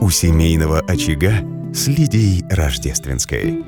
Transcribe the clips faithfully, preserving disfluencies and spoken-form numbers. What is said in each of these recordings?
У семейного очага с Лидией Рождественской.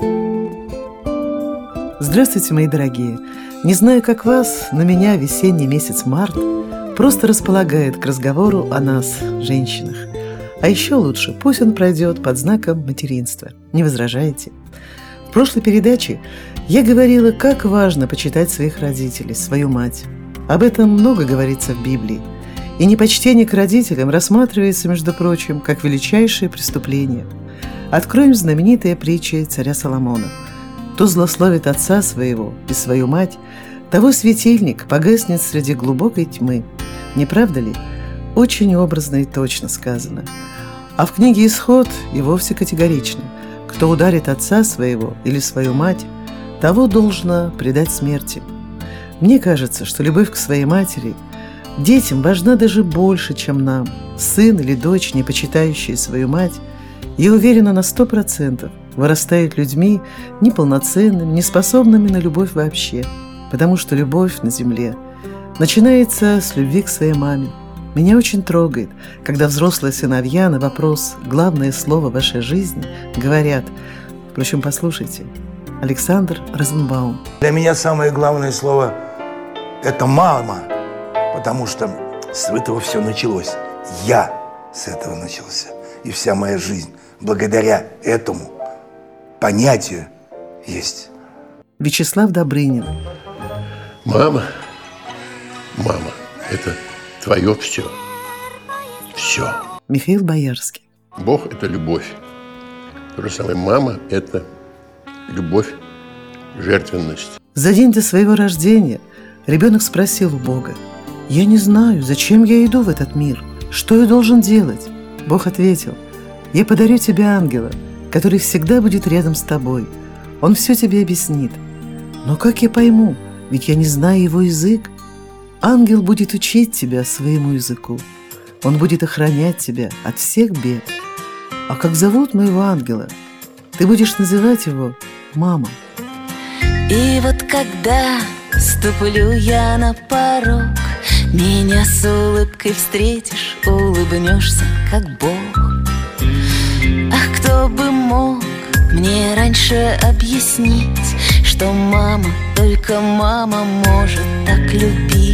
Здравствуйте, мои дорогие! Не знаю, как вас, но меня весенний месяц март просто располагает к разговору о нас, женщинах. А еще лучше, пусть он пройдет под знаком материнства. Не возражаете? В прошлой передаче я говорила, как важно почитать своих родителей, свою мать. Об этом много говорится в Библии. И непочтение к родителям рассматривается, между прочим, как величайшее преступление. Откроем знаменитые притчи царя Соломона. Кто злословит отца своего и свою мать, того светильник погаснет среди глубокой тьмы. Не правда ли? Очень образно и точно сказано. А в книге «Исход» и вовсе категорично. Кто ударит отца своего или свою мать, того должно предать смерти. Мне кажется, что любовь к своей матери детям важна даже больше, чем нам. Сын или дочь, не почитающие свою мать, я уверена на сто процентов, вырастают людьми неполноценными, неспособными на любовь вообще, потому что любовь на земле начинается с любви к своей маме. Меня очень трогает, когда взрослые сыновья на вопрос «главное слово в вашей жизни» говорят. Впрочем, послушайте, Александр Розенбаум. Для меня самое главное слово – это «мама», потому что с этого все началось. Я с этого начался. И вся моя жизнь благодаря этому понятию есть. Вячеслав Добрынин. Мама, мама, это твое все. Все. Михаил Боярский. Бог – это любовь. То же самое мама – это любовь, жертвенность. За день до своего рождения ребенок спросил у Бога: «Я не знаю, зачем я иду в этот мир? Что я должен делать?» Бог ответил: «Я подарю тебе ангела, который всегда будет рядом с тобой. Он все тебе объяснит». «Но как я пойму? Ведь я не знаю его язык». «Ангел будет учить тебя своему языку. Он будет охранять тебя от всех бед. А как зовут моего ангела? Ты будешь называть его мама». И вот когда ступлю я на порог, меня с улыбкой встретишь, улыбнешься, как Бог. Ах, кто бы мог мне раньше объяснить, что мама, только мама может так любить.